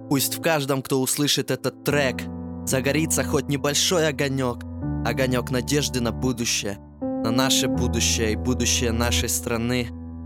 Пусть в каждом, кто услышит этот трек, загорится хоть небольшой огонек, огонек надежды на будущее, на наше будущее и будущее нашей страны.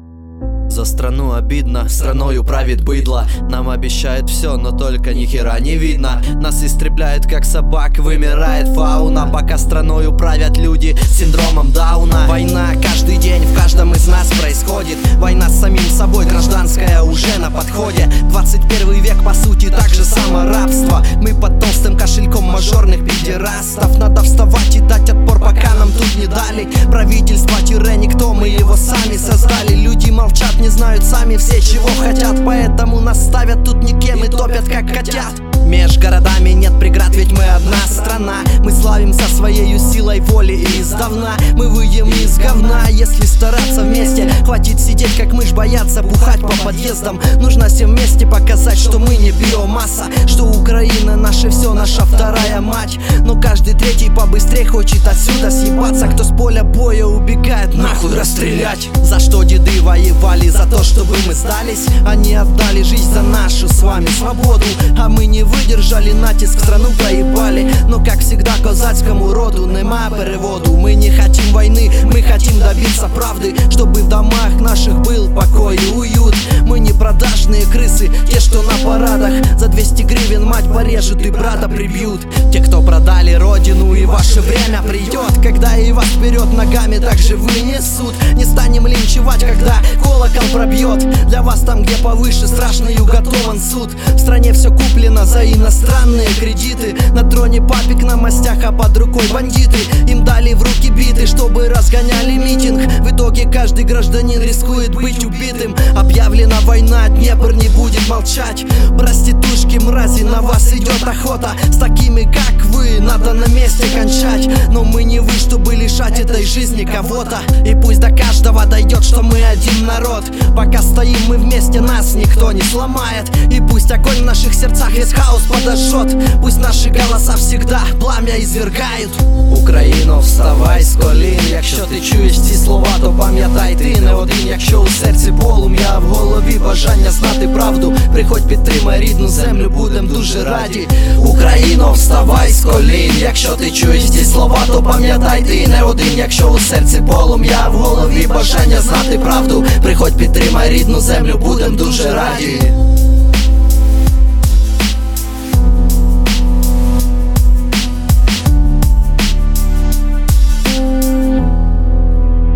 За страну обидно, страною правит быдло. Нам обещают все, но только ни хера не видно. Нас истребляют как собак, вымирает фауна, пока страною правят люди с синдромом Дауна. Война каждый день в каждом из нас происходит. Война с самим собой, гражданская уже на подходе. 21 век по сути так же само рабство. Мы под толстым кошельком мажорных педерастов. Надо вставать и дать отпор, пока нам тут не дали. Правительство-никто, мы его сами создали. Люди молчат, не знают сами все, чего хотят, поэтому нас ставят тут никем и топят как котят. Меж городами нет преград, ведь мы одна страна. Мы славимся своей силой воли и издавна. Мы выйдем из говна, если стараться вместе. Хватит сидеть как мышь, бояться бухать по подъездам. Нужно всем вместе показать, что мы не биомасса, что Украина наше все, наша вторая мать. Но каждый третий побыстрее хочет отсюда съебаться. Кто с поля боя убегает, нахуй расстрелять. За что деды воевали? За то, чтобы мы сдались. Они отдали жизнь за нашу с вами свободу, а мы не выдержали натиск, страну проебали. Но как всегда козацкому роду нема переводу. Мы не хотим войны, мы хотим добиться правды, чтобы в домах наших был покой и уют. Мы не продажные крысы, те, что на парадах за 200 гривен мать порежут и брата прибьют. Те, кто продали родину, и ваше время придет, когда и вас вперед ногами также вынесут. Не станем линчевать, когда колокол пробьет. Для вас там, где повыше, страшный уготован суд. В стране все куплено за иностранные кредиты. На троне папик на мастях, а под рукой бандиты. Им дали в руки биты, чтобы разгоняли митинг. В итоге каждый гражданин рискует быть убитым. Объявлена война, Днепр не будет молчать. Проститушки, мрази, на вас идет охота. С такими, как вы, надо на месте кончать. Но мы не вы, чтобы лишать этой жизни кого-то. И пусть до каждого дойдет, что мы один народ. Пока стоим мы вместе, нас никто не сломает. И пусть огонь в наших сердцах весь хаос подожжет. Пусть наши голоса всегда пламя извергают. Україно, вставай з колін. Якщо ти чуєш ці слова, то пам'ятай, ти не один. Якщо у серці полум'я, в голові бажання знати правду, приходь, підтримай рідну землю, будем дуже раді. Україно, вставай з колін. Якщо ти чуєш ці слова, то пам'ятай, ти не один. Якщо у серці полум'я, в голові бажання знати правду, приходь, підтримай рідну землю, будем дуже раді.